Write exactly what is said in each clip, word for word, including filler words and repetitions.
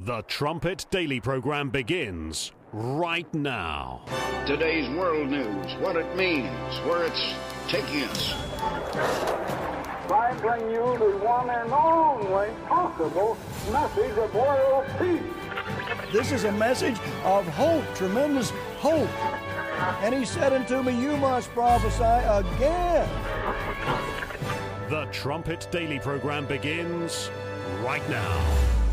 The Trumpet Daily program begins right now. Today's world news, what it means, where it's taking us. I bring you the one and only possible message of world peace. This is a message of hope, tremendous hope. And he said unto me, you must prophesy again. The Trumpet Daily program begins right now.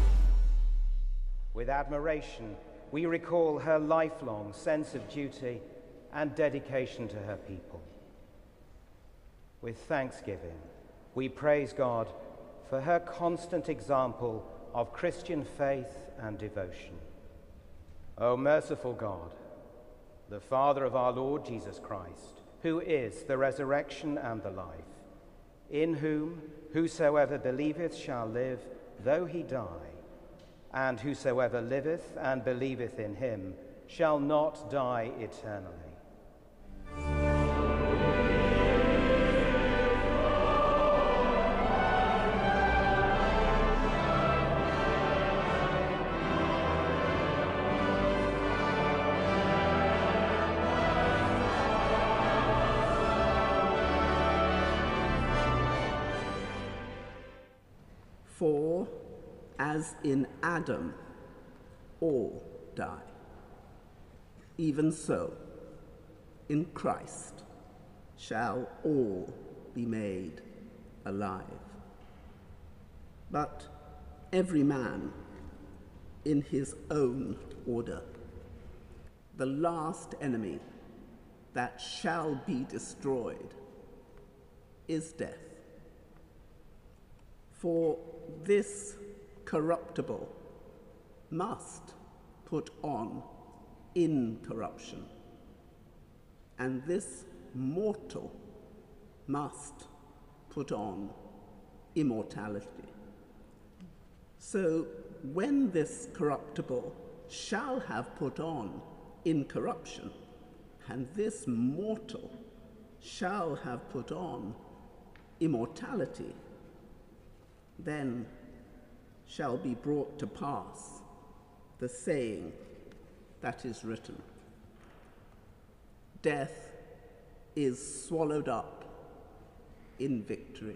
With admiration, we recall her lifelong sense of duty and dedication to her people. With thanksgiving, we praise God for her constant example of Christian faith and devotion. O merciful God, the Father of our Lord Jesus Christ, who is the resurrection and the life, in whom whosoever believeth shall live, though he die, and whosoever liveth and believeth in him shall not die eternally. For as in Adam all die, even so in Christ shall all be made alive. But every man in his own order. The last enemy that shall be destroyed is death. For this corruptible must put on incorruption, and this mortal must put on immortality. So when this corruptible shall have put on incorruption, and this mortal shall have put on immortality, then shall be brought to pass the saying that is written, death is swallowed up in victory.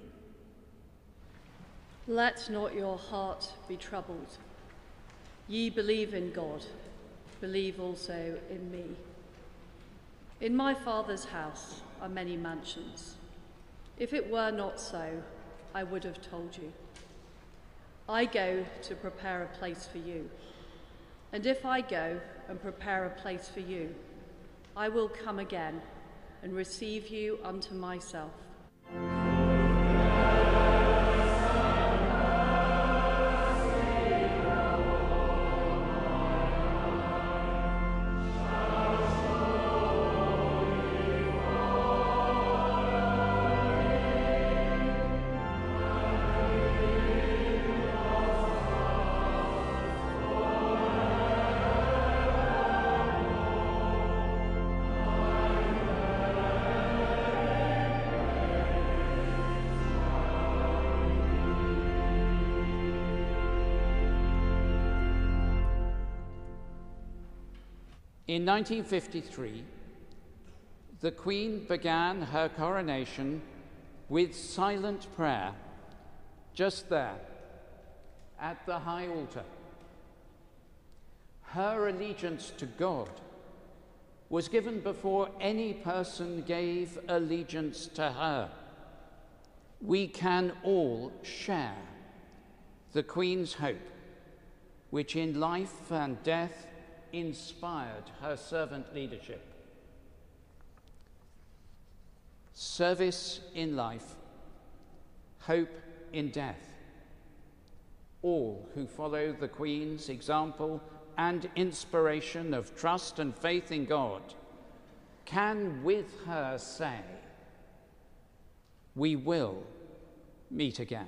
Let not your heart be troubled. Ye believe in God, believe also in me. In my Father's house are many mansions. If it were not so, I would have told you. I go to prepare a place for you. And if I go and prepare a place for you, I will come again and receive you unto myself. In nineteen fifty-three, the Queen began her coronation with silent prayer just there at the high altar. Her allegiance to God was given before any person gave allegiance to her. We can all share the Queen's hope, which in life and death inspired her servant leadership. Service in life, hope in death. All who follow the Queen's example and inspiration of trust and faith in God can with her say, we will meet again.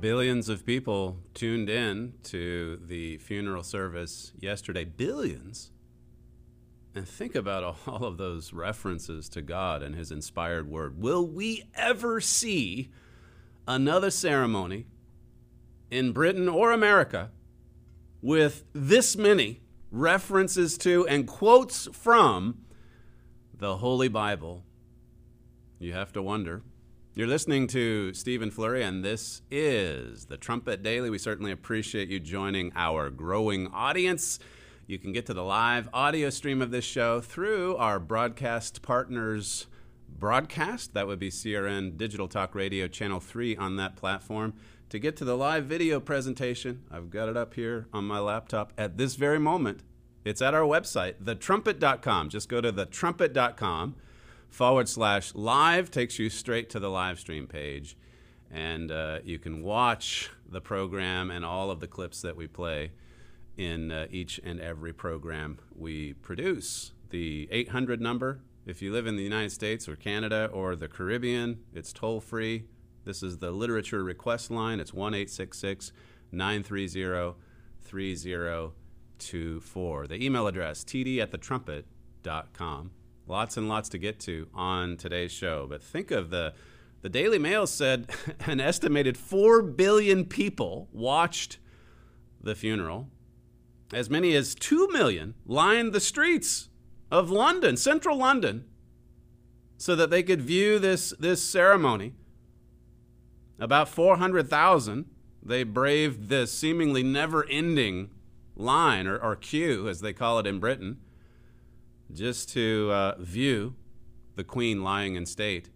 Billions of people tuned in to the funeral service yesterday. Billions. And think about all of those references to God and his inspired word. Will we ever see another ceremony in Britain or America with this many references to and quotes from the Holy Bible? You have to wonder. You're listening to Stephen Flurry, and this is the Trumpet Daily. We certainly appreciate you joining our growing audience. You can get to the live audio stream of this show through our broadcast partners' broadcast. That would be C R N Digital Talk Radio Channel three on that platform. To get to the live video presentation, I've got it up here on my laptop at this very moment. It's at our website, the trumpet dot com. Just go to the trumpet dot com forward slash live. Takes you straight to the live stream page. And uh, you can watch the program and all of the clips that we play in uh, each and every program we produce. The eight hundred number, if you live in the United States or Canada or the Caribbean, it's toll-free. This is the literature request line. It's one eight six six, nine three zero, three zero two four. The email address, t d at the trumpet dot com. Lots and lots to get to on today's show. But think of the, the Daily Mail said an estimated four billion people watched the funeral. As many as two million lined the streets of London, central London, so that they could view this, this ceremony. About four hundred thousand, they braved this seemingly never-ending line, or, or queue, as they call it in Britain, just to uh, view the Queen lying in state.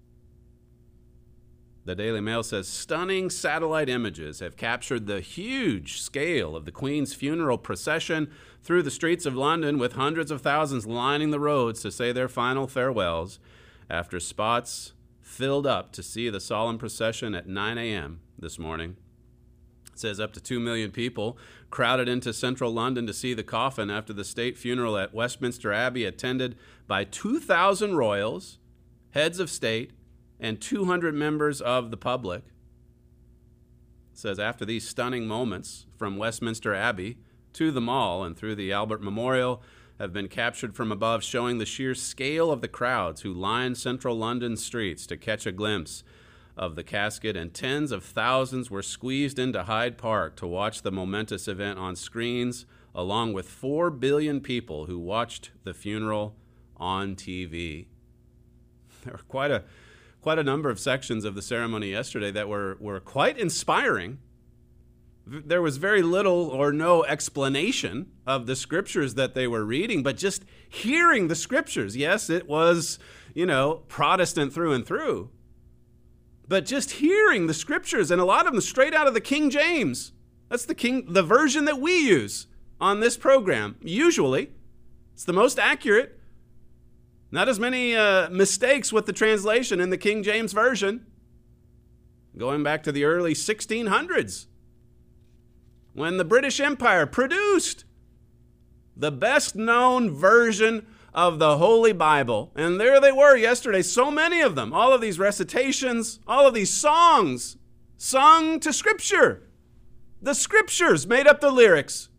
The Daily Mail says stunning satellite images have captured the huge scale of the Queen's funeral procession through the streets of London, with hundreds of thousands lining the roads to say their final farewells after spots filled up to see the solemn procession at nine a.m. this morning. It says up to two million people crowded into central London to see the coffin after the state funeral at Westminster Abbey, attended by two thousand royals, heads of state, and two hundred members of the public. It says after these stunning moments from Westminster Abbey to the Mall and through the Albert Memorial have been captured from above, showing the sheer scale of the crowds who lined central London streets to catch a glimpse of the casket, and tens of thousands were squeezed into Hyde Park to watch the momentous event on screens, along with four billion people who watched the funeral on T V. There were quite a quite a number of sections of the ceremony yesterday that were, were quite inspiring. There was very little or no explanation of the scriptures that they were reading, but just hearing the scriptures. Yes, it was, you know, Protestant through and through. But just hearing the scriptures, and a lot of them straight out of the King James. That's the king, the version that we use on this program. Usually, it's the most accurate. Not as many uh, mistakes with the translation in the King James Version. Going back to the early sixteen hundreds, when the British Empire produced the best-known version of the Holy Bible. And there they were yesterday, so many of them, all of these recitations, all of these songs sung to Scripture. The Scriptures made up the lyrics.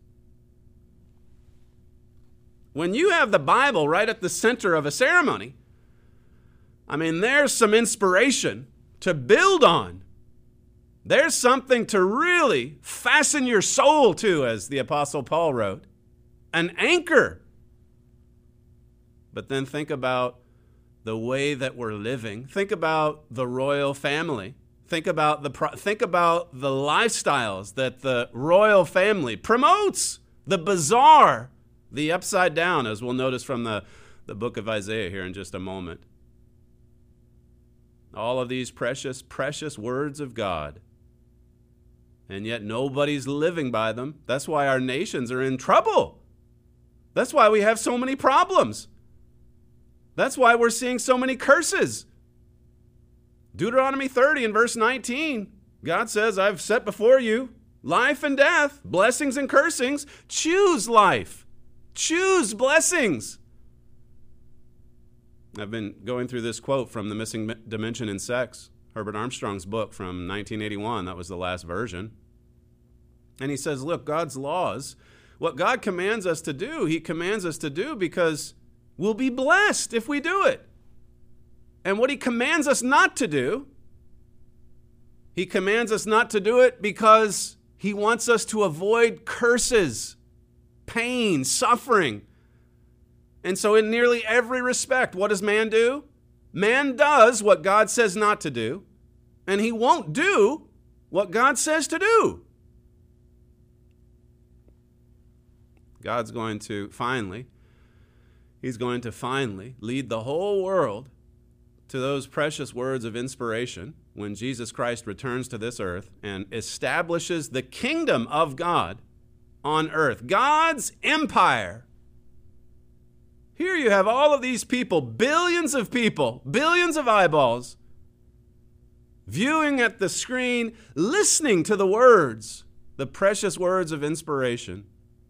When you have the Bible right at the center of a ceremony, I mean, there's some inspiration to build on. There's something to really fasten your soul to, as the Apostle Paul wrote. An anchor. But then think about the way that we're living. Think about the royal family. Think about the think about the lifestyles that the royal family promotes. The bizarre, the upside down, as we'll notice from the, the book of Isaiah here in just a moment. All of these precious, precious words of God. And yet nobody's living by them. That's why our nations are in trouble. That's why we have so many problems. That's why we're seeing so many curses. Deuteronomy thirty and verse nineteen, God says, I've set before you life and death, blessings and cursings. Choose life. Choose blessings. I've been going through this quote from The Missing Dimension in Sex Herbert Armstrong's book from nineteen eighty-one. That was the last version. And he says, look, God's laws, what God commands us to do, he commands us to do because we'll be blessed if we do it. And what he commands us not to do, he commands us not to do it because he wants us to avoid curses, pain, suffering. And so in nearly every respect, what does man do? Man does what God says not to do, and he won't do what God says to do. God's going to finally, he's going to finally lead the whole world to those precious words of inspiration when Jesus Christ returns to this earth and establishes the kingdom of God on earth. God's empire. Here you have all of these people, billions of people, billions of eyeballs, viewing at the screen, listening to the words, the precious words of inspiration.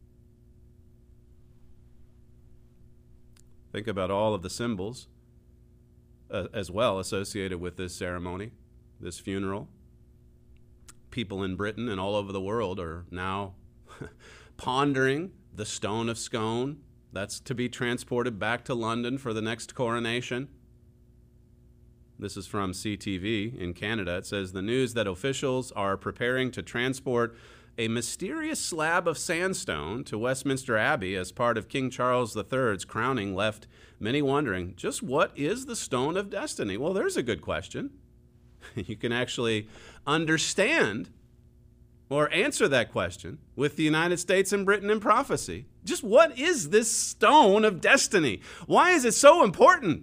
Think about all of the symbols uh, as well associated with this ceremony, this funeral. People in Britain and all over the world are now pondering the Stone of Scone. That's to be transported back to London for the next coronation. This is from C T V in Canada. It says the news that officials are preparing to transport a mysterious slab of sandstone to Westminster Abbey as part of King Charles the Third's crowning left many wondering, just what is the Stone of Destiny? Well, there's a good question. You can actually understand or answer that question with the United States and Britain in prophecy. Just what is this Stone of Destiny? Why is it so important?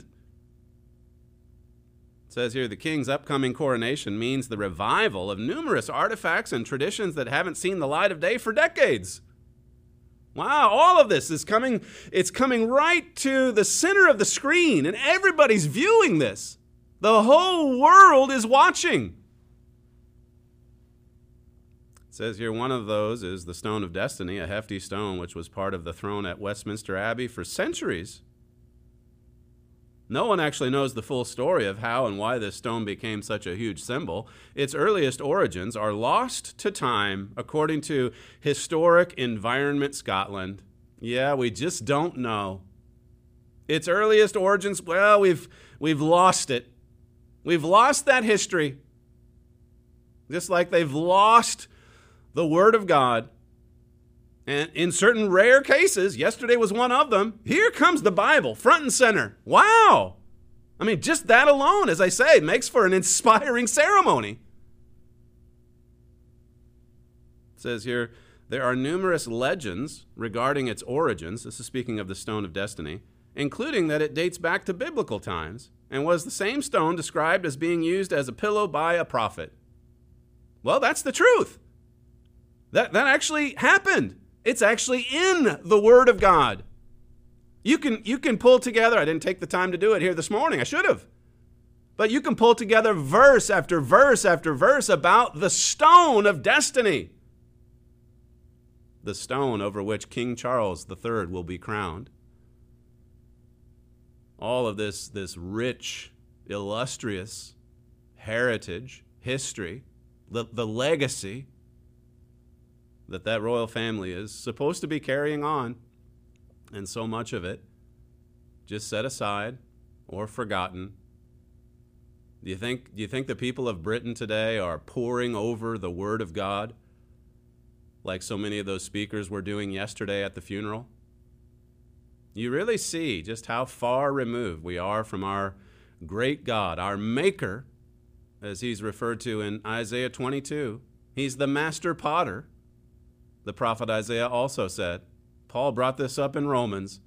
It says here, the king's upcoming coronation means the revival of numerous artifacts and traditions that haven't seen the light of day for decades. Wow, all of this is coming, it's coming right to the center of the screen, and everybody's viewing this. The whole world is watching. It says here, one of those is the Stone of Destiny, a hefty stone which was part of the throne at Westminster Abbey for centuries. No one actually knows the full story of how and why this stone became such a huge symbol. Its earliest origins are lost to time, according to Historic Environment Scotland. Yeah, we just don't know. Its earliest origins, well, we've we've lost it. We've lost that history. Just like they've lost the Word of God. And in certain rare cases, yesterday was one of them, here comes the Bible, front and center. Wow! I mean, just that alone, as I say, makes for an inspiring ceremony. It says here, there are numerous legends regarding its origins. This is speaking of the Stone of Destiny, including that it dates back to biblical times and was the same stone described as being used as a pillow by a prophet. Well, that's the truth. That, that actually happened. It's actually in the Word of God. You can, you can pull together, I didn't take the time to do it here this morning, I should have. But you can pull together verse after verse after verse about the Stone of Destiny. The stone over which King Charles the Third will be crowned. All of this, this rich, illustrious heritage, history, the, the legacy that that royal family is supposed to be carrying on, and so much of it just set aside or forgotten. Do you think, do you think the people of Britain today are poring over the Word of God like so many of those speakers were doing yesterday at the funeral? You really see just how far removed we are from our great God, our Maker, as he's referred to in Isaiah twenty-two. He's the master potter. The prophet Isaiah also said. Paul brought this up in Romans.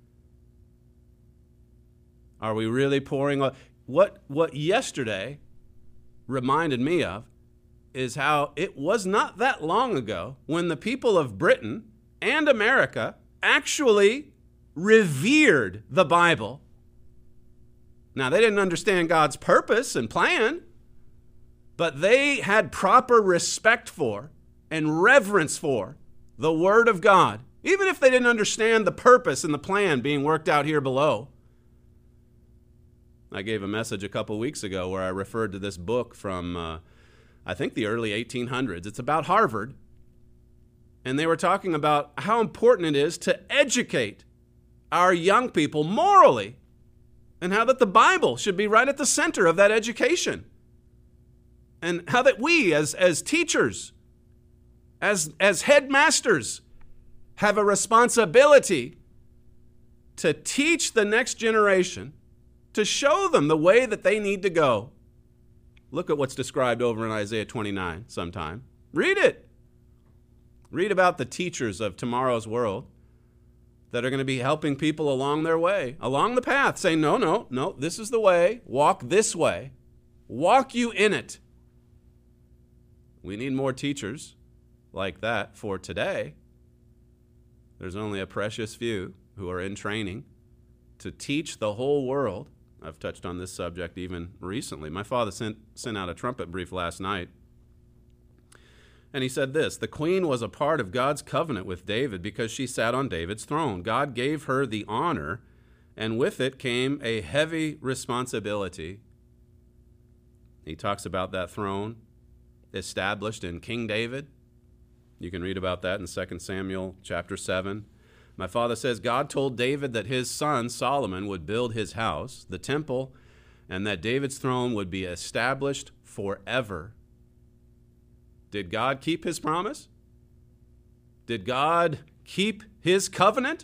Are we really pouring on? What, what yesterday reminded me of is how it was not that long ago when the people of Britain and America actually revered the Bible. Now, they didn't understand God's purpose and plan, but they had proper respect for and reverence for the Word of God, even if they didn't understand the purpose and the plan being worked out here below. I gave a message a couple weeks ago where I referred to this book from, uh, I think, the early eighteen hundreds. It's about Harvard. And they were talking about how important it is to educate our young people morally, and how that the Bible should be right at the center of that education. And how that we as, as teachers, as, as headmasters, have a responsibility to teach the next generation, to show them the way that they need to go. Look at what's described over in Isaiah twenty-nine sometime. Read it. Read about the teachers of tomorrow's world that are going to be helping people along their way, along the path, saying, no, no, no, this is the way. Walk this way. Walk you in it. We need more teachers like that for today. There's only a precious few who are in training to teach the whole world. I've touched on this subject even recently. My father sent, sent out a trumpet brief last night, and he said this: the queen was a part of God's covenant with David because she sat on David's throne. God gave her the honor, and with it came a heavy responsibility. He talks about that throne established in King David. You can read about that in Second Samuel chapter seven. My father says God told David that his son Solomon would build his house, the temple, and that David's throne would be established forever. Did God keep his promise? Did God keep his covenant?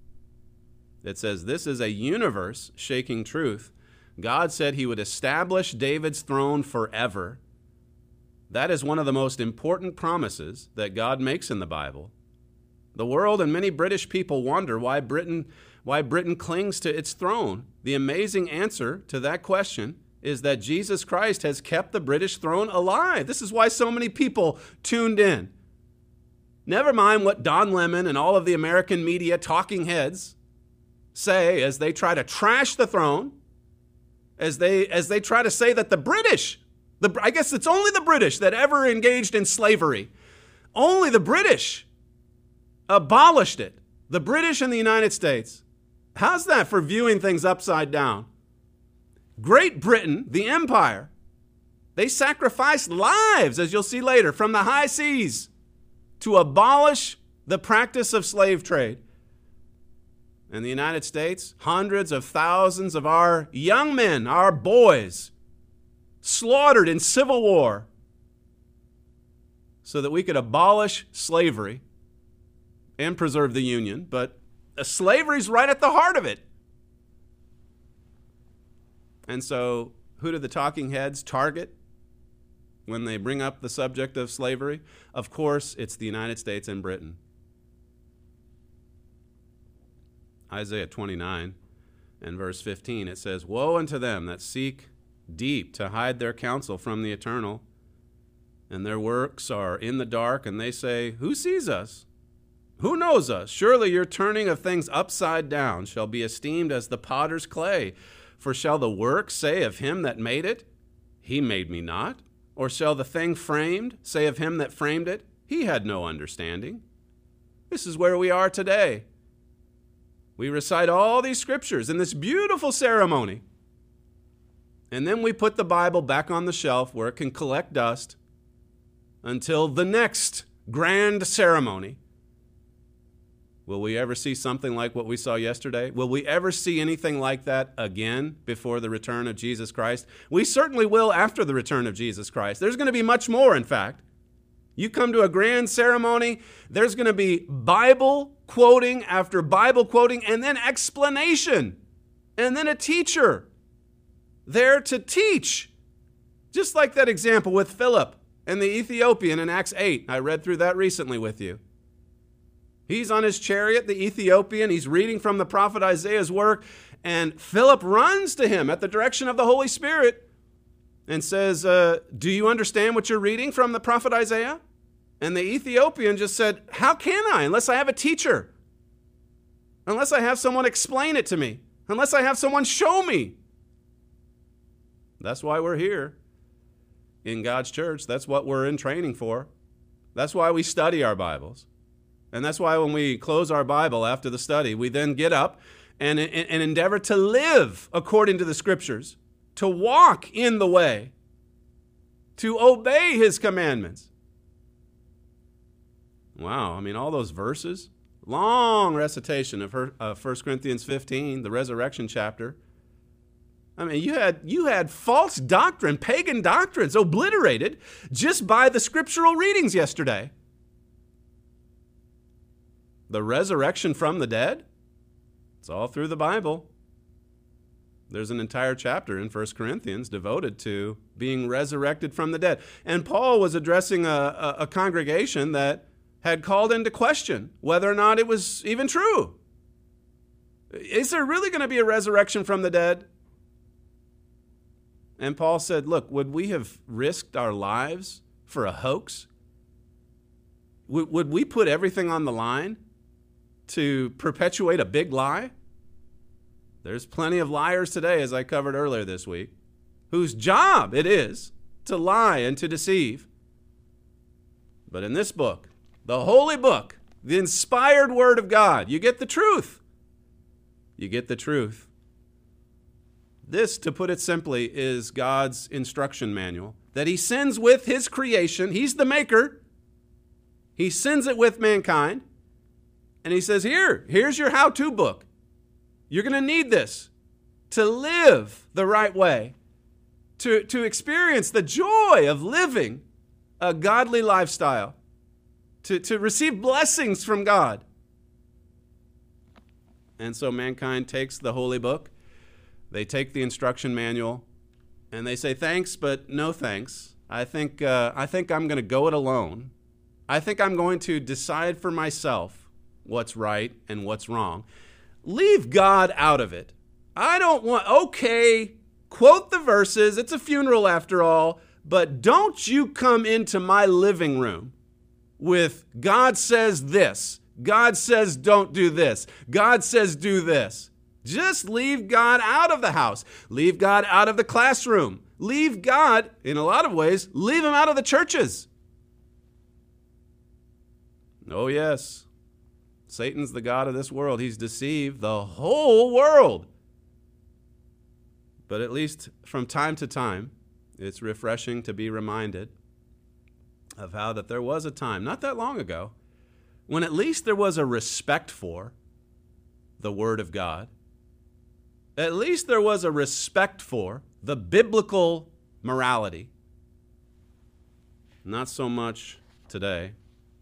It says this is a universe-shaking truth. God said he would establish David's throne forever. That is one of the most important promises that God makes in the Bible. The world and many British people wonder why Britain, why Britain clings to its throne. The amazing answer to that question is that Jesus Christ has kept the British throne alive. This is why so many people tuned in. Never mind what Don Lemon and all of the American media talking heads say as they try to trash the throne, as they as they try to say that the British, the, I guess it's only the British that ever engaged in slavery. Only the British abolished it. The British and the United States. How's that for viewing things upside down? Great Britain, the empire, they sacrificed lives, as you'll see later, from the high seas to abolish the practice of slave trade. In the United States, hundreds of thousands of our young men, our boys, slaughtered in civil war so that we could abolish slavery and preserve the Union. But slavery's right at the heart of it. And so, who do the talking heads target when they bring up the subject of slavery? Of course, it's the United States and Britain. Isaiah twenty-nine and verse fifteen, it says, woe unto them that seek deep to hide their counsel from the Eternal, and their works are in the dark, and they say, who sees us? Who knows us? Surely your turning of things upside down shall be esteemed as the potter's clay. For shall the work say of him that made it, he made me not? Or shall the thing framed say of him that framed it, he had no understanding? This is where we are today. We recite all these scriptures in this beautiful ceremony, and then we put the Bible back on the shelf where it can collect dust until the next grand ceremony. Will we ever see something like what we saw yesterday? Will we ever see anything like that again before the return of Jesus Christ? We certainly will after the return of Jesus Christ. There's going to be much more, in fact. You come to a grand ceremony, there's going to be Bible quoting after Bible quoting, and then explanation, and then a teacher there to teach. Just like that example with Philip and the Ethiopian in Acts eight. I read through that recently with you. He's on his chariot, the Ethiopian. He's reading from the prophet Isaiah's work, and Philip runs to him at the direction of the Holy Spirit and says, uh, do you understand what you're reading from the prophet Isaiah? And the Ethiopian just said, how can I, unless I have a teacher? Unless I have someone explain it to me? Unless I have someone show me? That's why we're here in God's church. That's what we're in training for. That's why we study our Bibles. And that's why when we close our Bible after the study, we then get up and, and, and endeavor to live according to the Scriptures, to walk in the way, to obey his commandments. Wow, I mean, all those verses, long recitation of her, uh, First Corinthians fifteen, the resurrection chapter. I mean, you had, you had false doctrine, pagan doctrines obliterated just by the scriptural readings yesterday. The resurrection from the dead, it's all through the Bible. There's an entire chapter in First Corinthians devoted to being resurrected from the dead. And Paul was addressing a, a, a congregation that had called into question whether or not it was even true. Is there really going to be a resurrection from the dead? And Paul said, look, would we have risked our lives for a hoax? Would, would we put everything on the line to perpetuate a big lie? There's plenty of liars today, as I covered earlier this week, whose job it is to lie and to deceive. But in this book, the holy book, the inspired word of God, you get the truth. You get the truth. This, to put it simply, is God's instruction manual that he sends with his creation. He's the maker. He sends it with mankind. And he says, here, here's your how-to book. You're going to need this to live the right way, to, to experience the joy of living a godly lifestyle, to, to receive blessings from God. And so mankind takes the holy book, they take the instruction manual, and they say, thanks, but no thanks. I think, uh, I think I'm going to go it alone. I think I'm going to decide for myself what's right and what's wrong. Leave God out of it. I don't want, okay, quote the verses. It's a funeral after all, but don't you come into my living room with God says this. God says don't do this. God says do this. Just leave God out of the house. Leave God out of the classroom. Leave God, in a lot of ways, leave him out of the churches. Oh, yes. Satan's the god of this world. He's deceived the whole world. But at least from time to time, it's refreshing to be reminded of how that there was a time, not that long ago, when at least there was a respect for the Word of God. At least there was a respect for the biblical morality. Not so much today.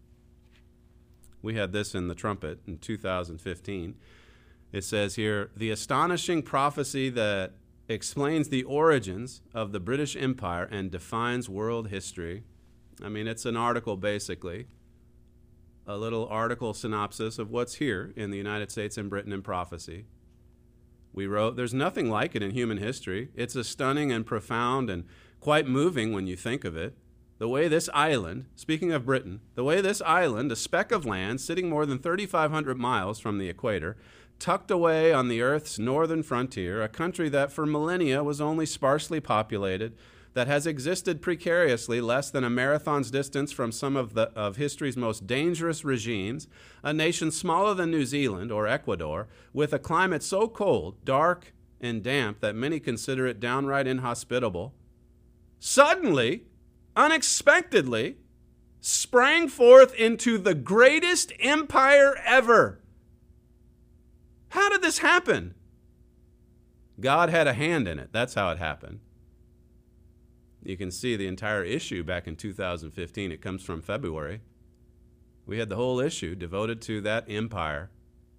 We had this in the Trumpet in two thousand fifteen. It says here, the astonishing prophecy that explains the origins of the British Empire and defines world history. I mean, it's an article basically, a little article synopsis of what's here in the United States and Britain in prophecy. We wrote, there's nothing like it in human history. It's a stunning and profound and quite moving when you think of it. The way this island, speaking of Britain, the way this island, a speck of land sitting more than thirty-five hundred miles from the equator, tucked away on the Earth's northern frontier, a country that for millennia was only sparsely populated, that has existed precariously less than a marathon's distance from some of, the, of history's most dangerous regimes, a nation smaller than New Zealand or Ecuador, with a climate so cold, dark, and damp that many consider it downright inhospitable, suddenly, unexpectedly, sprang forth into the greatest empire ever. How did this happen? God had a hand in it. That's how it happened. You can see the entire issue back in two thousand fifteen. It comes from February. We had the whole issue devoted to that empire.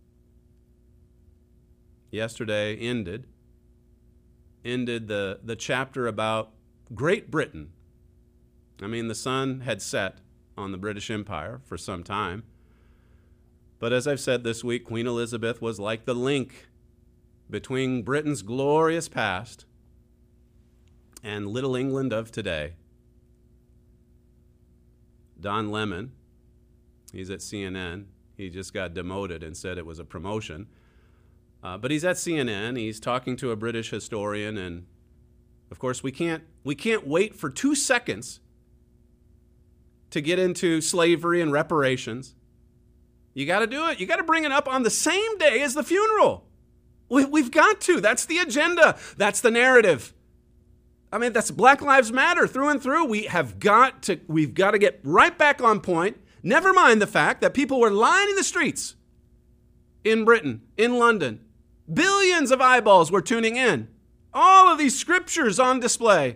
Yesterday ended, ended the, the chapter about Great Britain. I mean, the sun had set on the British Empire for some time. But as I've said this week, Queen Elizabeth was like the link between Britain's glorious past and Little England of today. Don Lemon, he's at C N N. He just got demoted and said it was a promotion. Uh, but he's at C N N. He's talking to a British historian. And, of course, we can't, we can't wait for two seconds to get into slavery and reparations. You got to do it. You got to bring it up on the same day as the funeral. We, we've got to. That's the agenda. That's the narrative. I mean, that's Black Lives Matter through and through. We have got to, we've got to get right back on point. Never mind the fact that people were lining the streets in Britain, in London. Billions of eyeballs were tuning in. All of these scriptures on display.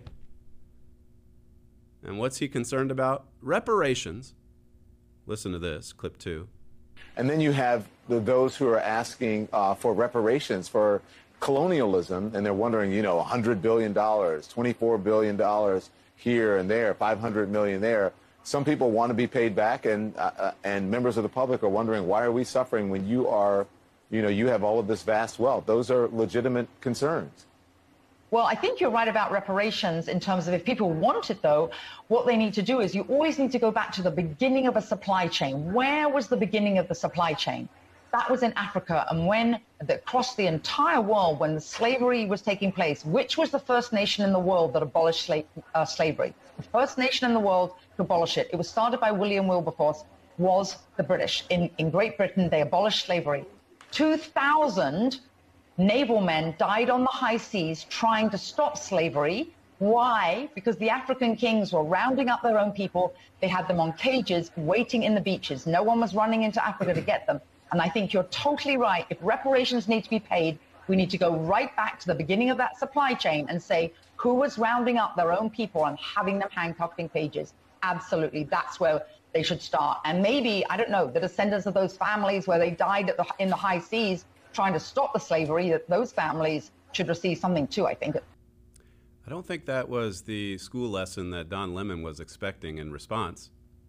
And what's he concerned about? Reparations. Listen to this, clip two. And then you have the, those who are asking uh, for reparations for colonialism, and they're wondering, you know, one hundred billion dollars, twenty-four billion dollars here and there, five hundred million dollars there. Some people want to be paid back, and uh, and members of the public are wondering, why are we suffering when you are, you know, you have all of this vast wealth? Those are legitimate concerns. Well, I think you're right about reparations in terms of if people want it, though, what they need to do is you always need to go back to the beginning of a supply chain. Where was the beginning of the supply chain? That was in Africa. And when the, across the entire world, when the slavery was taking place, which was the first nation in the world that abolished sla uh, slavery? The first nation in the world to abolish it. It was started by William Wilberforce, was the British. In, in Great Britain, they abolished slavery. two thousand naval men died on the high seas trying to stop slavery. Why? Because the African kings were rounding up their own people. They had them on cages waiting in the beaches. No one was running into Africa to get them. And I think you're totally right. If reparations need to be paid, we need to go right back to the beginning of that supply chain and say, who was rounding up their own people and having them handcuffed in cages? Absolutely. That's where they should start. And maybe, I don't know, the descendants of those families where they died at the, in the high seas trying to stop the slavery, that those families should receive something too, I think. I don't think that was the school lesson that Don Lemon was expecting in response.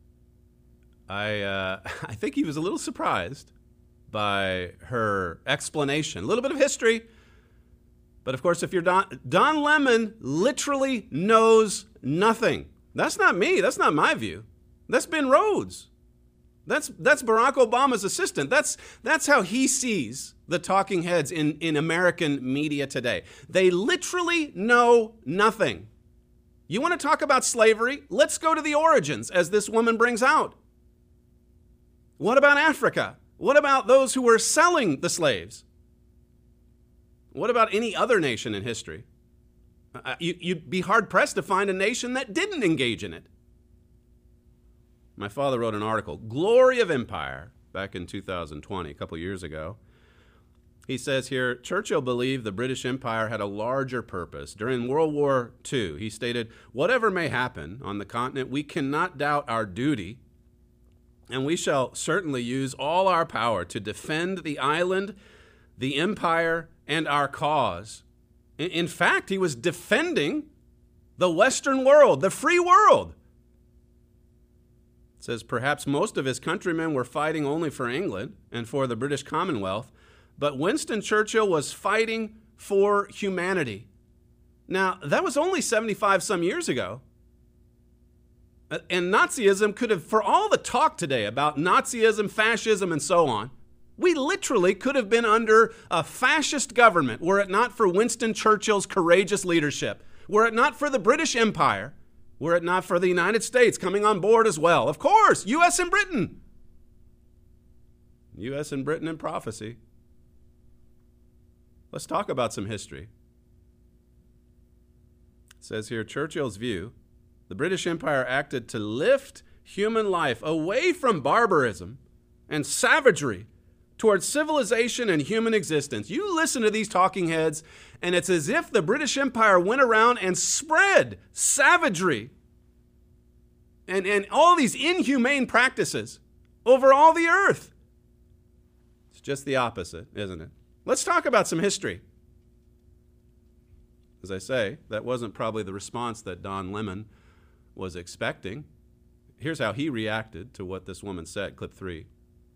I, uh, I think he was a little surprised by her explanation. A little bit of history. But of course, if you're Don, Don Lemon literally knows nothing. That's not me. That's not my view. That's Ben Rhodes. That's, that's Barack Obama's assistant. That's, that's how he sees the talking heads in, in American media today. They literally know nothing. You want to talk about slavery? Let's go to the origins, as this woman brings out. What about Africa? What about those who were selling the slaves? What about any other nation in history? Uh, you, you'd be hard-pressed to find a nation that didn't engage in it. My father wrote an article, Glory of Empire, back in two thousand twenty, a couple years ago. He says here, Churchill believed the British Empire had a larger purpose. During World War Two, he stated, whatever may happen on the continent, we cannot doubt our duty, and we shall certainly use all our power to defend the island, the empire, and our cause. In, in fact, he was defending the Western world, the free world. It says perhaps most of his countrymen were fighting only for England and for the British Commonwealth, but Winston Churchill was fighting for humanity. Now, that was only seventy-five some years ago. And Nazism could have, for all the talk today about Nazism, fascism, and so on, we literally could have been under a fascist government were it not for Winston Churchill's courageous leadership, were it not for the British Empire, were it not for the United States coming on board as well. Of course, U S and Britain. U S and Britain in prophecy. Let's talk about some history. It says here, Churchill's view, the British Empire acted to lift human life away from barbarism and savagery towards civilization and human existence. You listen to these talking heads, and it's as if the British Empire went around and spread savagery and, and all these inhumane practices over all the earth. It's just the opposite, isn't it? Let's talk about some history. As I say, that wasn't probably the response that Don Lemon was expecting. Here's how he reacted to what this woman said, clip three.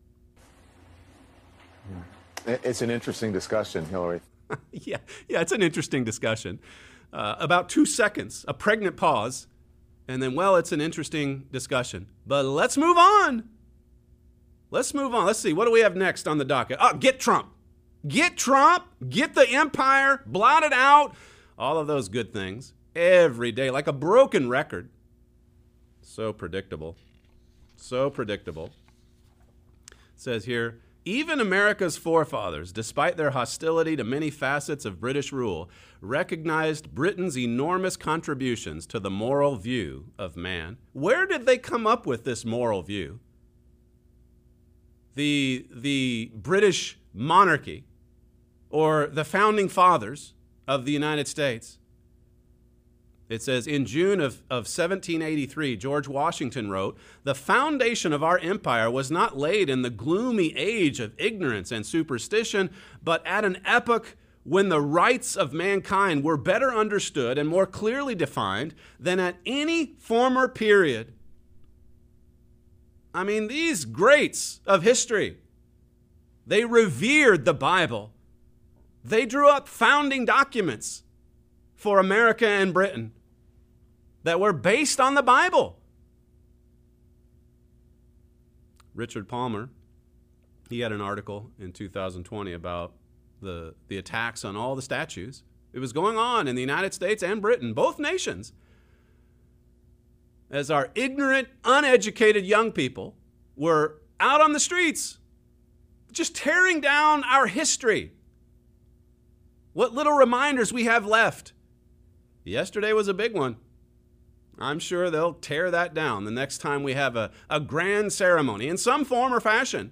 It's an interesting discussion, Hillary. yeah, yeah, it's an interesting discussion. Uh, about two seconds, a pregnant pause, and then, well, it's an interesting discussion. But let's move on. Let's move on. Let's see, what do we have next on the docket? Oh, get Trump. Get Trump, get the empire, blot it out, all of those good things every day, like a broken record. So predictable. So predictable. It says here, Even America's forefathers, despite their hostility to many facets of British rule, recognized Britain's enormous contributions to the moral view of man. Where did they come up with this moral view? The, the British monarchy, or the founding fathers of the United States. It says, in June of, of seventeen eighty-three, George Washington wrote, "The foundation of our empire was not laid in the gloomy age of ignorance and superstition, but at an epoch when the rights of mankind were better understood and more clearly defined than at any former period." I mean, these greats of history, they revered the Bible. They drew up founding documents for America and Britain that were based on the Bible. Richard Palmer, he had an article in two thousand twenty about the, the attacks on all the statues. It was going on in the United States and Britain, both nations, as our ignorant, uneducated young people were out on the streets, just tearing down our history. What little reminders we have left. Yesterday was a big one. I'm sure they'll tear that down the next time we have a, a grand ceremony in some form or fashion.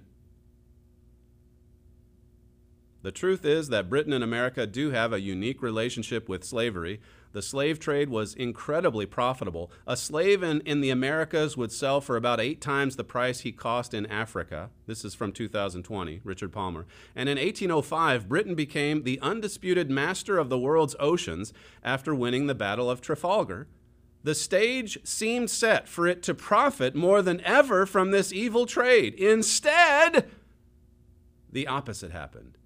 The truth is that Britain and America do have a unique relationship with slavery. The slave trade was incredibly profitable. A slave in, in the Americas would sell for about eight times the price he cost in Africa. This is from two thousand twenty, Richard Palmer. And in eighteen oh five, Britain became the undisputed master of the world's oceans after winning the Battle of Trafalgar. The stage seemed set for it to profit more than ever from this evil trade. Instead, the opposite happened.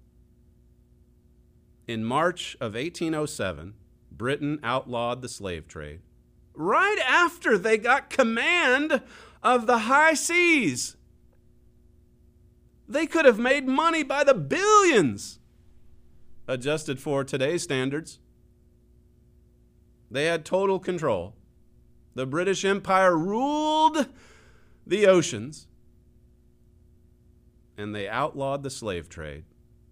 In March of eighteen oh seven, Britain outlawed the slave trade, right after they got command of the high seas. They could have made money by the billions, adjusted for today's standards. They had total control. The British Empire ruled the oceans, and they outlawed the slave trade.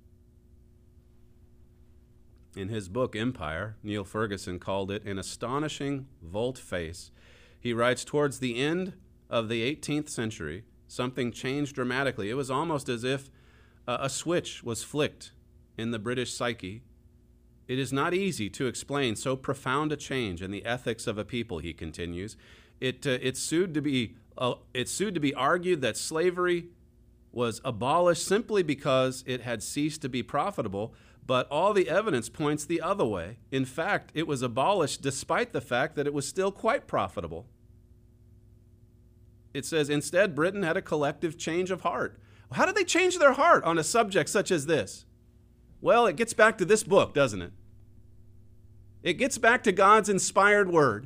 In his book, Empire, Neil Ferguson called it an astonishing volte-face. He writes, towards the end of the eighteenth century, something changed dramatically. It was almost as if uh, a switch was flicked in the British psyche. It is not easy to explain so profound a change in the ethics of a people, he continues. It, uh, it's, sued to be, uh, it's sued to be argued that slavery was abolished simply because it had ceased to be profitable, but all the evidence points the other way. In fact, it was abolished despite the fact that it was still quite profitable. It says, instead, Britain had a collective change of heart. How did they change their heart on a subject such as this? Well, it gets back to this book, doesn't it? It gets back to God's inspired word.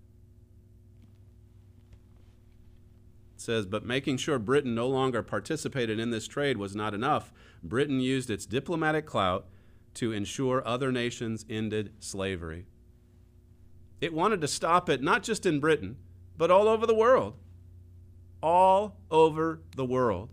It says, but making sure Britain no longer participated in this trade was not enough. Britain used its diplomatic clout to ensure other nations ended slavery. It wanted to stop it not just in Britain, but all over the world. All over the world.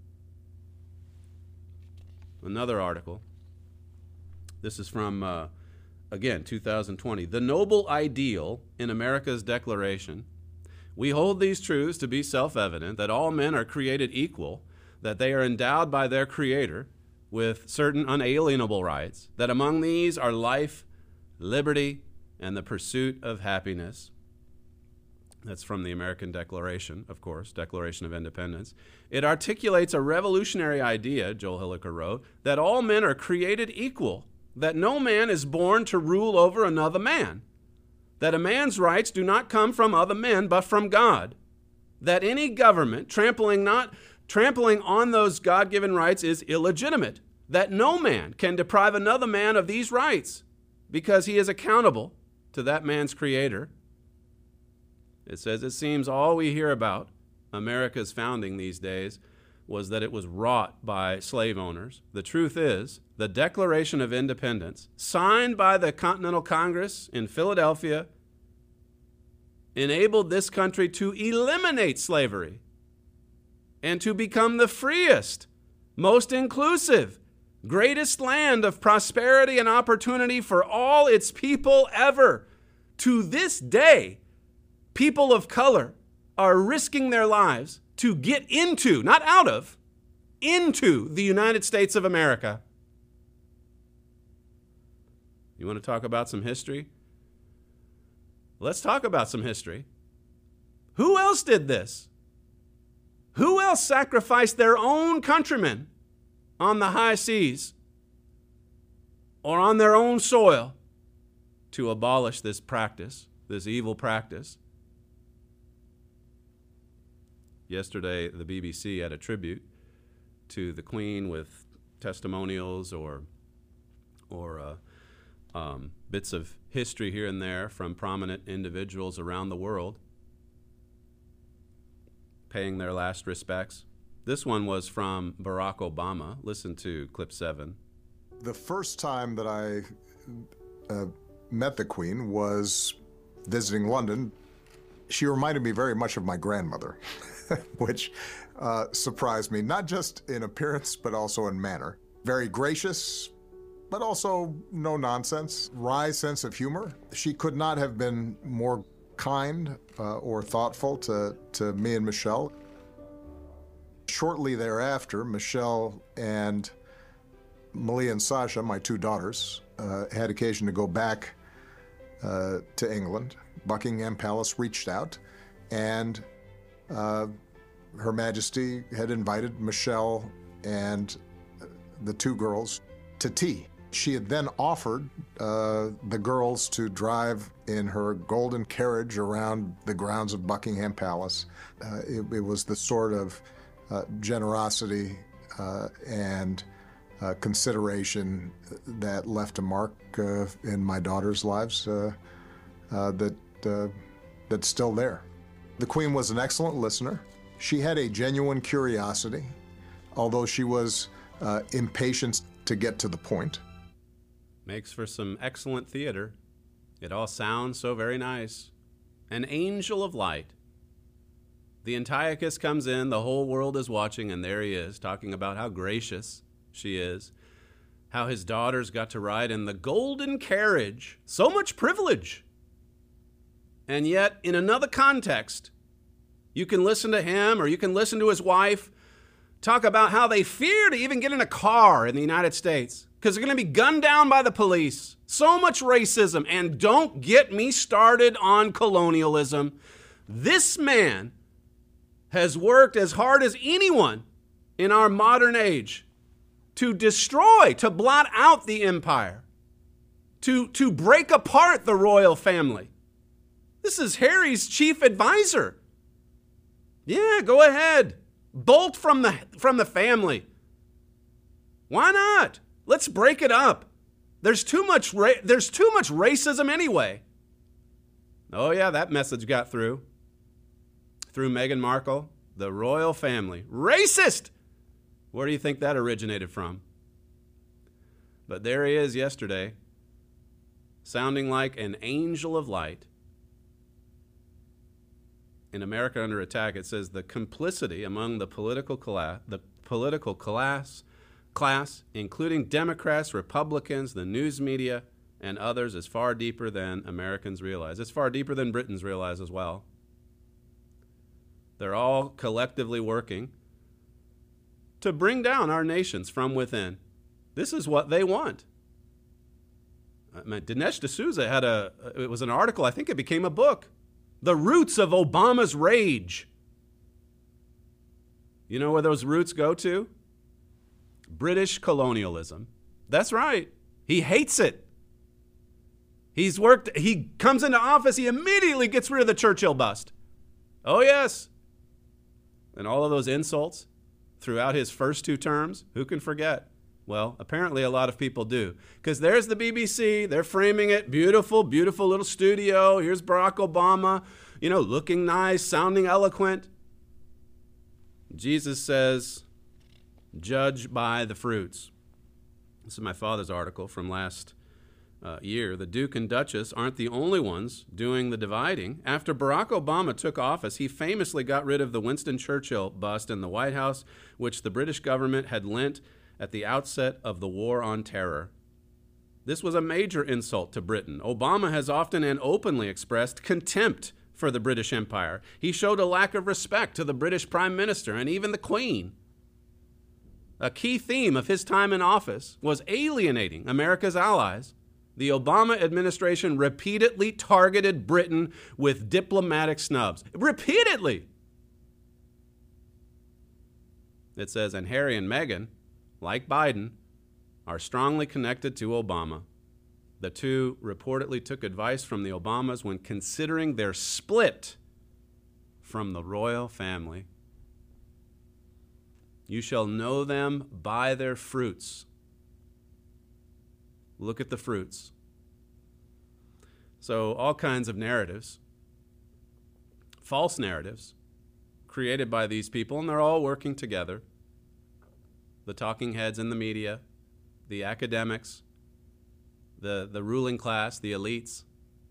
Another article. This is from, uh, again, two thousand twenty. The noble ideal in America's Declaration. We hold these truths to be self-evident, that all men are created equal, that they are endowed by their Creator with certain unalienable rights, that among these are life, liberty, and the pursuit of happiness. That's from the American Declaration, of course, Declaration of Independence. It articulates a revolutionary idea, Joel Hilliker wrote, that all men are created equal, that no man is born to rule over another man, that a man's rights do not come from other men but from God, that any government trampling not trampling on those God-given rights is illegitimate, that no man can deprive another man of these rights because he is accountable to that man's Creator. It says, it seems all we hear about America's founding these days was that it was wrought by slave owners. The truth is, the Declaration of Independence, signed by the Continental Congress in Philadelphia, enabled this country to eliminate slavery and to become the freest most inclusive, greatest land of prosperity and opportunity for all its people ever. To this day, people of color are risking their lives to get into, not out of, into the United States of America. You want to talk about some history? Let's talk about some history. Who else did this? Who else sacrificed their own countrymen on the high seas or on their own soil to abolish this practice, this evil practice? Yesterday, the B B C had a tribute to the Queen with testimonials or, or uh, um, bits of history here and there from prominent individuals around the world paying their last respects. This one was from Barack Obama. Listen to clip seven. The first time that I uh, met the Queen was visiting London. She reminded me very much of my grandmother, which uh, surprised me, not just in appearance, but also in manner. Very gracious, but also no nonsense, wry sense of humor. She could not have been more kind uh, or thoughtful to, to me and Michelle. Shortly thereafter, Michelle and Malia and Sasha, my two daughters, uh, had occasion to go back uh, to England. Buckingham Palace reached out, and uh, Her Majesty had invited Michelle and the two girls to tea. She had then offered uh, the girls to drive in her golden carriage around the grounds of Buckingham Palace. Uh, it, it was the sort of uh, generosity uh, and uh, consideration that left a mark uh, in my daughters' lives uh, uh, that uh, that's still there. The Queen was an excellent listener. She had a genuine curiosity, although she was uh, impatient to get to the point. Makes for some excellent theater. It all sounds so very nice. An angel of light. The Antiochus comes in, the whole world is watching, and there he is, talking about how gracious she is, how his daughters got to ride in the golden carriage. So much privilege. And yet, in another context, you can listen to him or you can listen to his wife talk about how they fear to even get in a car in the United States because they're going to be gunned down by the police. So much racism. And don't get me started on colonialism. This man has worked as hard as anyone in our modern age to destroy, to blot out the empire, to, to break apart the royal family. This is Harry's chief advisor. Yeah, go ahead. Bolt from the from the family. Why not? Let's break it up. There's too much ra- there's too much racism anyway. Oh yeah, that message got through. Through Meghan Markle, the royal family. Racist! Where do you think that originated from? But there he is yesterday, sounding like an angel of light. In America Under Attack, it says the complicity among the political class, the political class, class, including Democrats, Republicans, the news media, and others, is far deeper than Americans realize. It's far deeper than Britons realize as well. They're all collectively working to bring down our nations from within. This is what they want. I mean, Dinesh D'Souza had a, it was an article, I think it became a book. The roots of Obama's rage. You know where those roots go to? British colonialism. That's right. He hates it. He's worked, he comes into office, he immediately gets rid of the Churchill bust. Oh, yes. And all of those insults throughout his first two terms, who can forget? Well, apparently a lot of people do. Because there's the B B C, they're framing it, beautiful, beautiful little studio. Here's Barack Obama, you know, looking nice, sounding eloquent. Jesus says, judge by the fruits. This is my father's article from last uh, year. The Duke and Duchess aren't the only ones doing the dividing. After Barack Obama took office, he famously got rid of the Winston Churchill bust in the White House, which the British government had lent at the outset of the War on Terror. This was a major insult to Britain. Obama has often and openly expressed contempt for the British Empire. He showed a lack of respect to the British Prime Minister and even the Queen. A key theme of his time in office was alienating America's allies. The Obama administration repeatedly targeted Britain with diplomatic snubs. Repeatedly! It says, and Harry and Meghan, like Biden, are strongly connected to Obama. The two reportedly took advice from the Obamas when considering their split from the royal family. You shall know them by their fruits. Look at the fruits. So all kinds of narratives, false narratives, created by these people, and they're all working together. The talking heads in the media, the academics, the, the ruling class, the elites.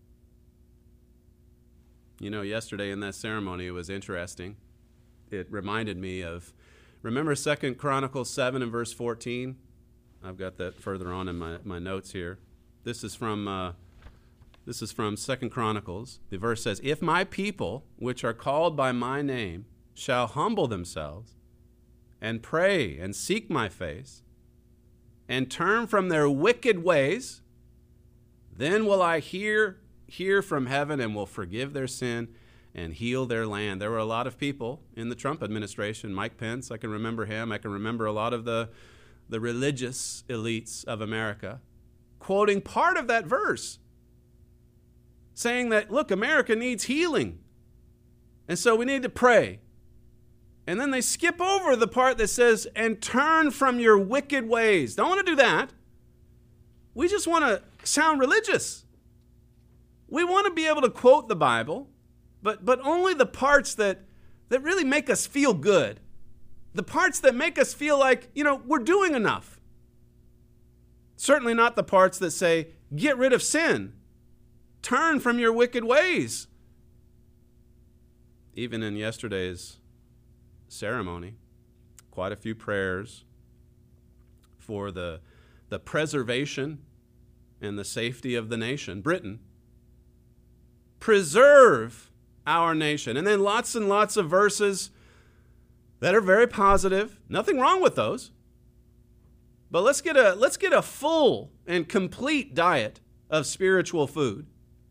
You know, yesterday in that ceremony, it was interesting. It reminded me of, remember Second Chronicles seven and verse fourteen? I've got that further on in my, my notes here. This is from uh, this is from Second Chronicles. The verse says, if my people, which are called by my name, shall humble themselves and pray and seek my face and turn from their wicked ways, then will I hear, hear from heaven and will forgive their sin and heal their land. There were a lot of people in the Trump administration. Mike Pence, I can remember him. I can remember a lot of the, the religious elites of America quoting part of that verse, saying that, look, America needs healing, and so we need to pray. And then they skip over the part that says, and turn from your wicked ways. Don't want to do that. We just want to sound religious. We want to be able to quote the Bible, but, but only the parts that, that really make us feel good. The parts that make us feel like, you know, we're doing enough. Certainly not the parts that say, get rid of sin. Turn from your wicked ways. Even in yesterday's ceremony, quite a few prayers for the, the preservation and the safety of the nation, Britain. Preserve our nation. And then lots and lots of verses that are very positive. Nothing wrong with those. But let's get a, let's get a full and complete diet of spiritual food.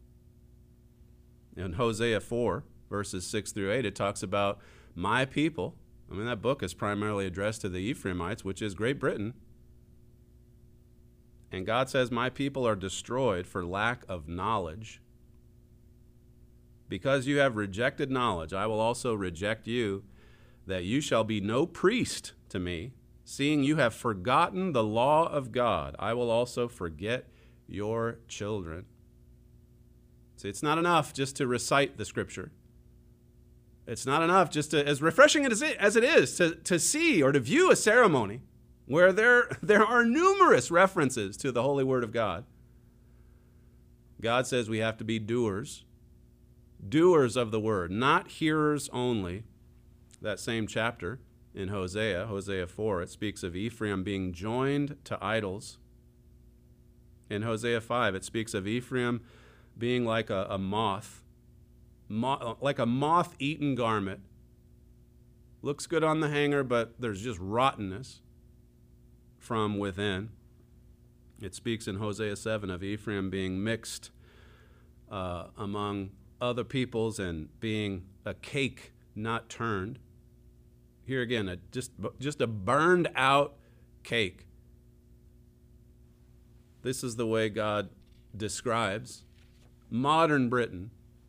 In Hosea four, verses six through eight, it talks about my people. I mean, that book is primarily addressed to the Ephraimites, which is Great Britain. And God says, my people are destroyed for lack of knowledge. Because you have rejected knowledge, I will also reject you, that you shall be no priest to me. Seeing you have forgotten the law of God, I will also forget your children. See, it's not enough just to recite the scripture. It's not enough just to, as refreshing as it, as it is, to, to see or to view a ceremony where there, there are numerous references to the holy word of God. God says we have to be doers, doers of the word, not hearers only. That same chapter in Hosea, Hosea four, it speaks of Ephraim being joined to idols. In Hosea five, it speaks of Ephraim being like a, a moth, mo- like a moth-eaten garment. Looks good on the hanger, but there's just rottenness from within. It speaks in Hosea seven of Ephraim being mixed uh, among other peoples and being a cake not turned. Here again, a, just, just a burned out cake. This is the way God describes modern Britain.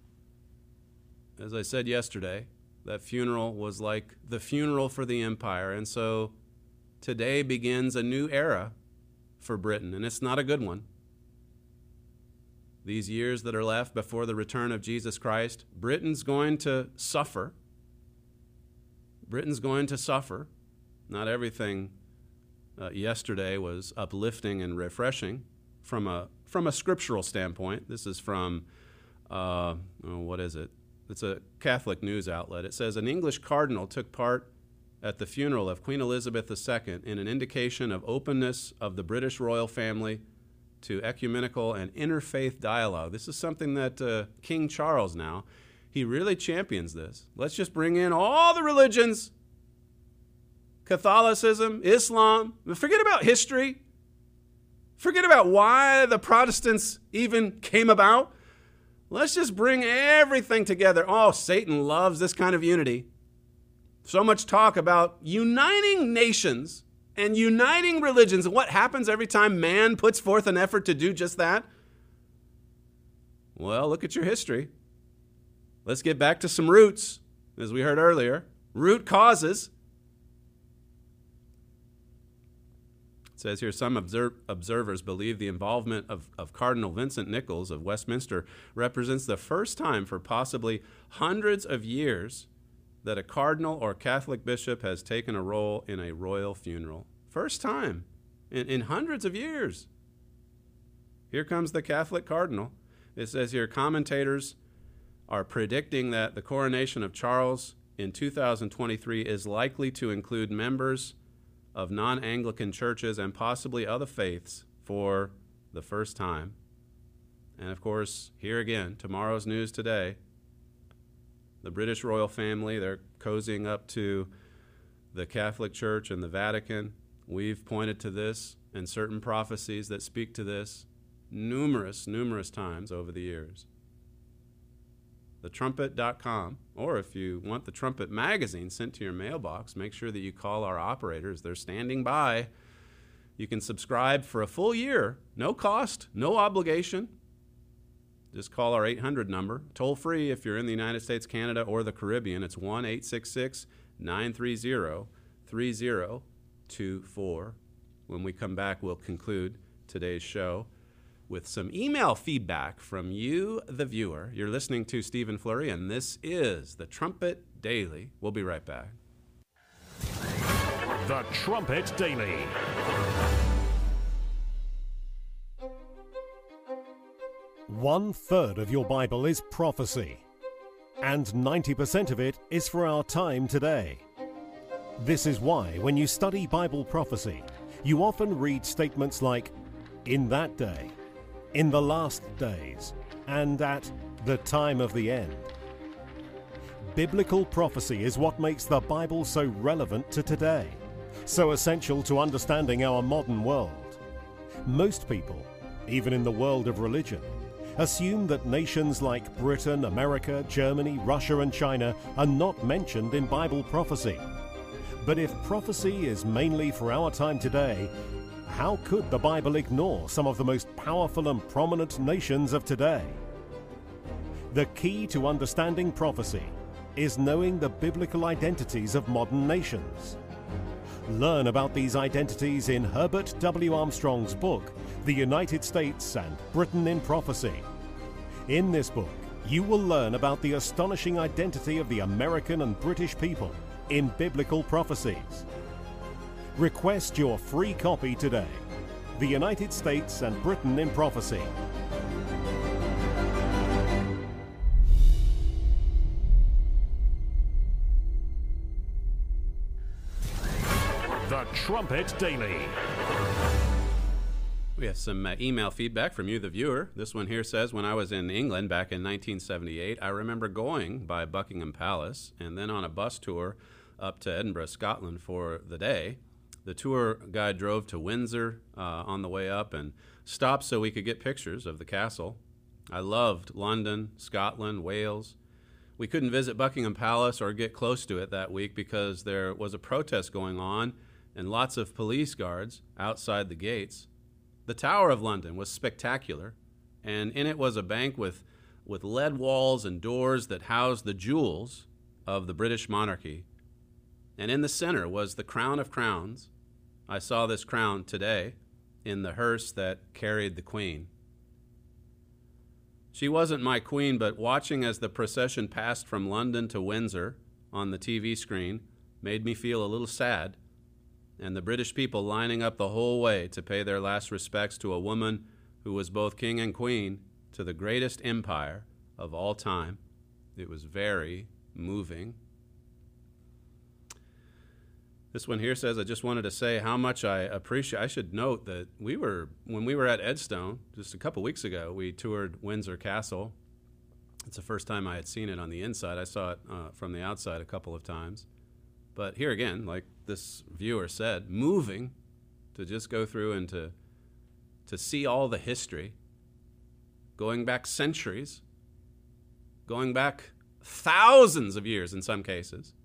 As I said yesterday, that funeral was like the funeral for the empire. And so today begins a new era for Britain, and it's not a good one. These years that are left before the return of Jesus Christ, Britain's going to suffer. Britain's going to suffer. Not everything uh, yesterday was uplifting and refreshing from a from a scriptural standpoint. This is from, uh, oh, what is it? It's a Catholic news outlet. It says, an English cardinal took part at the funeral of Queen Elizabeth the Second in an indication of openness of the British royal family to ecumenical and interfaith dialogue. This is something that uh, King Charles now, he really champions this. Let's just bring in all the religions, Catholicism, Islam, forget about history, forget about why the Protestants even came about. Let's just bring everything together. Oh, Satan loves this kind of unity. So much talk about uniting nations and uniting religions. And what happens every time man puts forth an effort to do just that? Well, look at your history. Let's get back to some roots, as we heard earlier. Root causes. It says here, some observe, observers believe the involvement of, of Cardinal Vincent Nichols of Westminster represents the first time for possibly hundreds of years that a cardinal or Catholic bishop has taken a role in a royal funeral. First time in, in hundreds of years. Here comes the Catholic cardinal. It says here, commentators are predicting that the coronation of Charles in two thousand twenty-three is likely to include members of non-Anglican churches and possibly other faiths for the first time. And of course, here again, tomorrow's news today, the British royal family, they're cozying up to the Catholic Church and the Vatican. We've pointed to this and certain prophecies that speak to this numerous, numerous times over the years. the trumpet dot com, or if you want the Trumpet magazine sent to your mailbox, make sure that you call our operators. They're standing by. You can subscribe for a full year, no cost, no obligation. Just call our eight hundred number, toll free if you're in the United States, Canada, or the Caribbean. It's one eight six six, nine three zero, three zero two four. When we come back, we'll conclude today's show with some email feedback from you, the viewer. You're listening to Stephen Flurry, and this is the Trumpet Daily. We'll be right back. The Trumpet Daily. One third of your Bible is prophecy, and ninety percent of it is for our time today. This is why, when you study Bible prophecy, you often read statements like, in that day, in the last days, and at the time of the end. Biblical prophecy is what makes the Bible so relevant to today, so essential to understanding our modern world. Most people, even in the world of religion, assume that nations like Britain, America, Germany, Russia, and China are not mentioned in Bible prophecy. But if prophecy is mainly for our time today, how could the Bible ignore some of the most powerful and prominent nations of today? The key to understanding prophecy is knowing the biblical identities of modern nations. Learn about these identities in Herbert W. Armstrong's book, The United States and Britain in Prophecy. In this book, you will learn about the astonishing identity of the American and British people in biblical prophecies. Request your free copy today. The United States and Britain in Prophecy. The Trumpet Daily. We have some uh, email feedback from you, the viewer. This one here says, when I was in England back in nineteen seventy-eight, I remember going by Buckingham Palace and then on a bus tour up to Edinburgh, Scotland for the day. The tour guide drove to Windsor uh, on the way up and stopped so we could get pictures of the castle. I loved London, Scotland, Wales. We couldn't visit Buckingham Palace or get close to it that week because there was a protest going on and lots of police guards outside the gates. The Tower of London was spectacular, and in it was a bank with, with lead walls and doors that housed the jewels of the British monarchy. And in the center was the crown of crowns. I saw this crown today in the hearse that carried the Queen. She wasn't my queen, but watching as the procession passed from London to Windsor on the T V screen made me feel a little sad. And the British people lining up the whole way to pay their last respects to a woman who was both king and queen to the greatest empire of all time. It was very moving. This one here says, I just wanted to say how much I appreciate. I should note that we were, when we were at Edstone just a couple weeks ago, we toured Windsor Castle. It's the first time I had seen it on the inside. I saw it uh, from the outside a couple of times. But here again, like this viewer said, moving to just go through and to, to see all the history, going back centuries, going back thousands of years in some cases.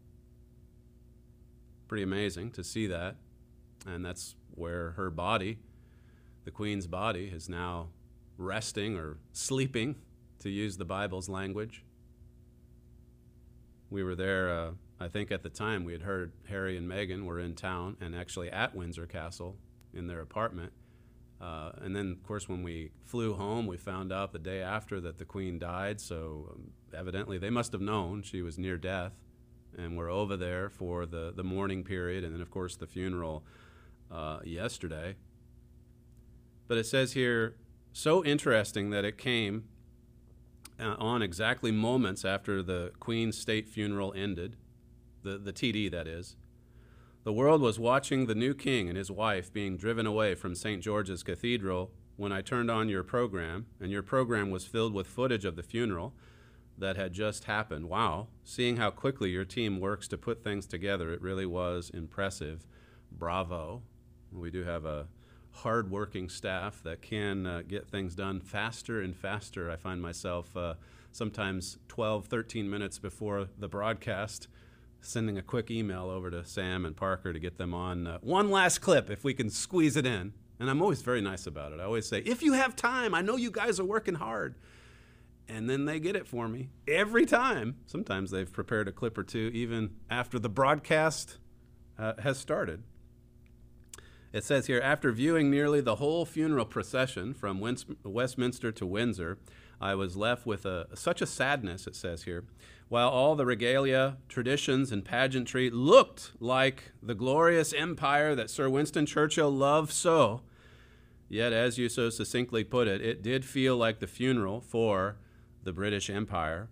Pretty amazing to see that. And that's where her body, the Queen's body, is now resting or sleeping, to use the Bible's language. We were there, uh, I think at the time we had heard Harry and Meghan were in town and actually at Windsor Castle in their apartment. Uh, and then, of course, when we flew home, we found out the day after that the Queen died. So um, evidently they must have known she was near death. And we're over there for the, the mourning period, and then, of course, the funeral uh, yesterday. But it says here, so interesting that it came uh, on exactly moments after the Queen's state funeral ended, the, the T D, that is. The world was watching the new king and his wife being driven away from Saint George's Cathedral when I turned on your program, and your program was filled with footage of the funeral that had just happened. Wow, seeing how quickly your team works to put things together, it really was impressive. Bravo. We do have a hard-working staff that can uh, get things done faster and faster. I find myself uh, sometimes twelve, thirteen minutes before the broadcast sending a quick email over to Sam and Parker to get them on uh, one last clip if we can squeeze it in. And I'm always very nice about it. I always say, if you have time, I know you guys are working hard. And then they get it for me every time. Sometimes they've prepared a clip or two even after the broadcast uh, has started. It says here, after viewing nearly the whole funeral procession from Wins- Westminster to Windsor, I was left with a, such a sadness, it says here. While all the regalia, traditions, and pageantry looked like the glorious empire that Sir Winston Churchill loved so, yet, as you so succinctly put it, it did feel like the funeral for the British Empire.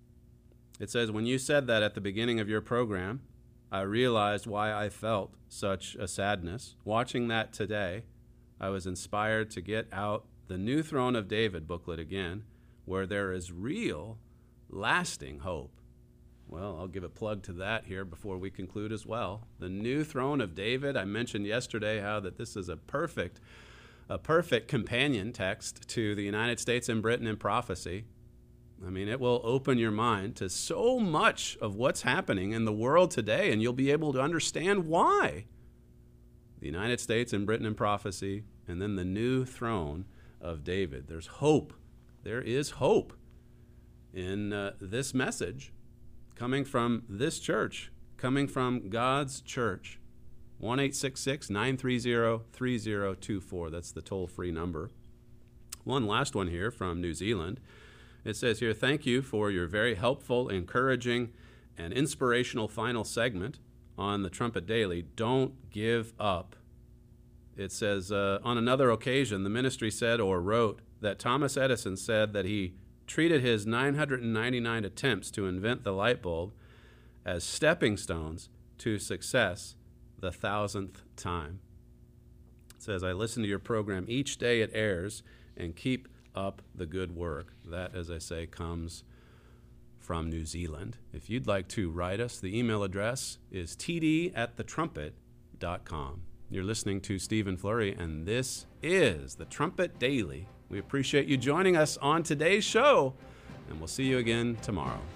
It says, when you said that at the beginning of your program, I realized why I felt such a sadness. Watching that today, I was inspired to get out the New Throne of David booklet again, where there is real, lasting hope. Well, I'll give a plug to that here before we conclude as well. The New Throne of David, I mentioned yesterday how that this is a perfect, a perfect companion text to the United States and Britain in prophecy. I mean, it will open your mind to so much of what's happening in the world today, and you'll be able to understand why. The United States and Britain in prophecy, and then the new throne of David. There's hope. There is hope in uh, this message coming from this church, coming from God's church. one eight six six, nine three zero, three zero two four. That's the toll-free number. One last one here from New Zealand. It says here, thank you for your very helpful, encouraging, and inspirational final segment on the Trumpet Daily. Don't give up. It says, uh, on another occasion, the ministry said or wrote that Thomas Edison said that he treated his nine hundred ninety-nine attempts to invent the light bulb as stepping stones to success the thousandth time. It says, I listen to your program each day it airs and keep up the good work. That, as I say, comes from New Zealand. If you'd like to write us, the email address is t d at the trumpet dot com. You're listening to Stephen Flurry, and this is the Trumpet Daily. We appreciate you joining us on today's show, and we'll see you again tomorrow.